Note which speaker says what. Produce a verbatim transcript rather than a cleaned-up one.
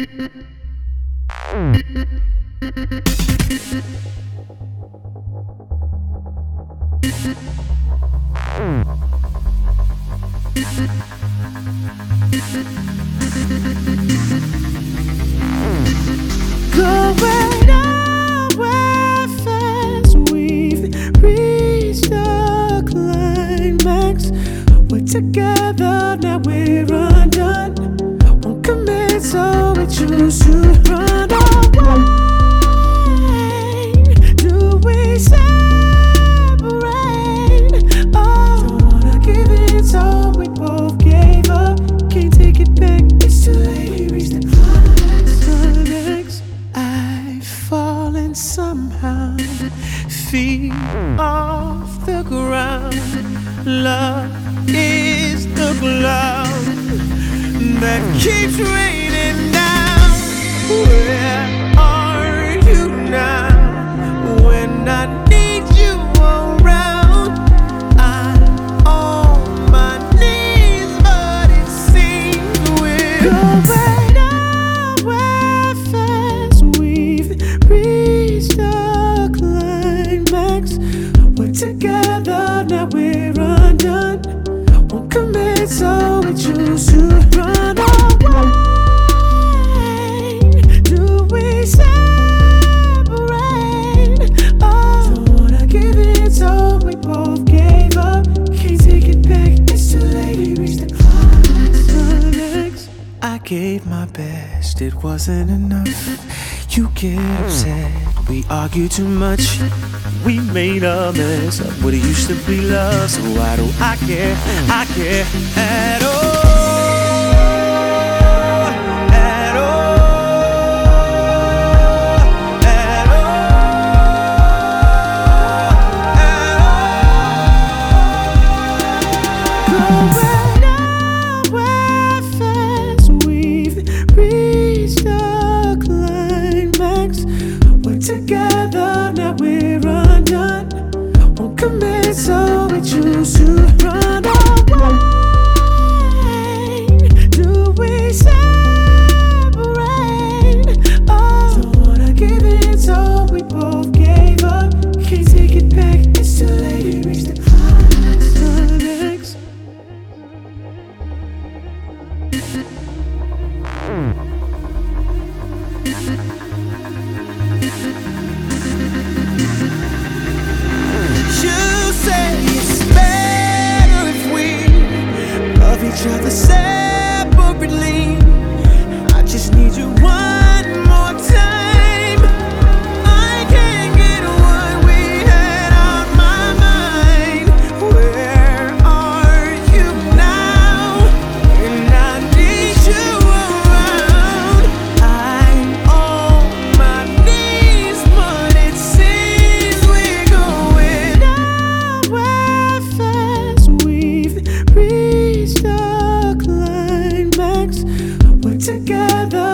Speaker 1: Going nowhere fast, we've reached the climax. We're together, now we're undone. Won't commit, so we choose to run away. Do we separate? Oh, don't wanna give it, so we both gave up. Can't take it back, it's too late, we reached the climax. Climax. I've fallen somehow, feet off the ground. Love is the cloud that keeps raining down. Where are you now? When I need you around, I'm on my knees, but it seems we're going nowhere fast. We've reached the climax. We're together, now we're undone. Won't commit, so we choose to run away. Do we separate? Oh, don't wanna give it, so we both gave up. Can't take it back, it's too late, we reached the climax. I gave my best, it wasn't enough. You get upset, we argue too much. We made a mess of what it used to be love. So why do I care? I care at all. At all. At all. Going nowhere fast, we've reached the climax. We're together, now we're undone. Won't commit, so we choose to run away. Do we separate? Oh, don't wanna give it, so we both gave up. Can't take it back, it's too late, we reached the climax. Climax. You say it's better if we love each other separately. I just need you one more time. I can't get what we had on my mind. Where are you now? And I need you around. I'm on my knees, but it seems we're going nowhere fast. We've reached the climax. We're together,